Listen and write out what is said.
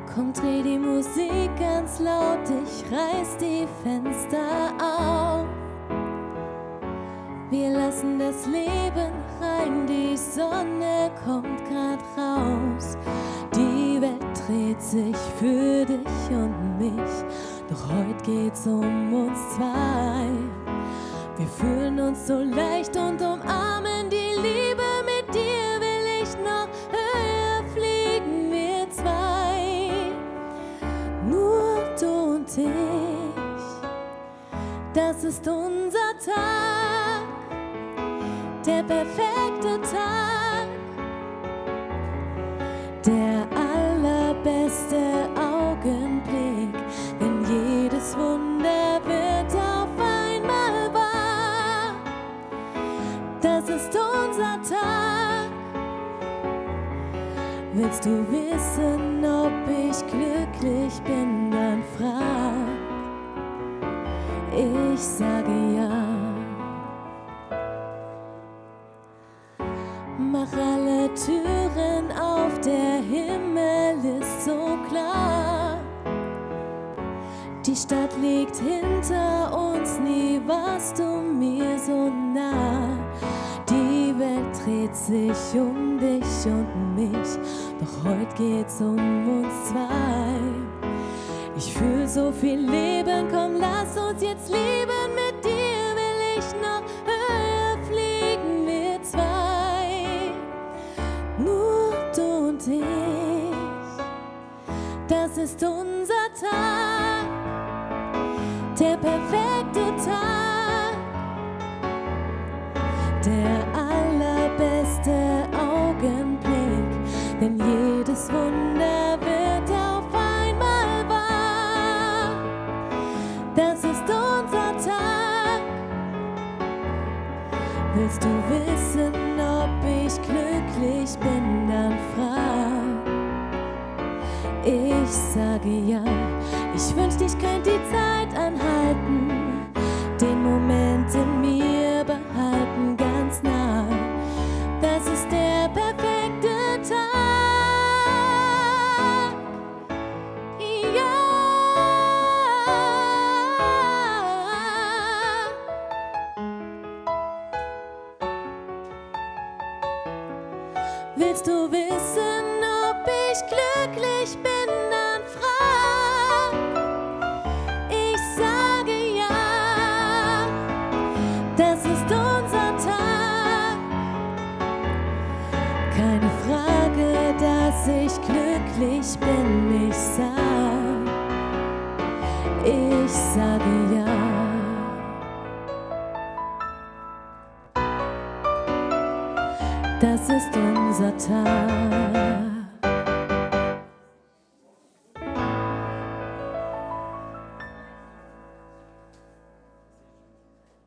Komm, dreh die Musik ganz laut, ich reiß die Fenster auf. Wir lassen das Leben rein, die Sonne kommt grad raus. Die Welt dreht sich für dich und mich, doch heute geht's um uns zwei. Wir fühlen uns so leicht und umarmen die Liebe. Mit dir will ich noch höher fliegen, wir zwei. Nur du und ich, das ist unser Tag, der perfekte Tag, der allerbeste Augenblick, denn jedes Wunder wird auf einmal wahr. Das ist unser Tag. Willst du wissen, ob ich glücklich bin, dann frag. Ich sage ja. Mach alle Türen auf, der Himmel ist so klar. Die Stadt liegt hinter uns, nie warst du mir so nah. Die Welt dreht sich um dich und mich, doch heute geht's um uns zwei. Ich fühl so viel Leben, komm, lass uns jetzt leben. Mit dir will ich noch höher fliegen, wir zwei. Nur du und ich, das ist unser Tag, der perfekte Tag, der allerbeste Augenblick, denn jedes Wunder wird auf einmal wahr. Das ist unser Tag. Willst du wissen, ob ich glücklich bin, dann frag. Ich sage ja. Ich wünschte, ich könnte die Zeit anhalten, den Moment in mir behalten, ganz nah. Das ist der perfekte Tag. Ja. Willst du wissen, ob ich glücklich bin, dann frag. Ich sage ja, das ist unser Tag. Keine Frage, dass ich glücklich bin, ich sage ja. Das ist unser Tag.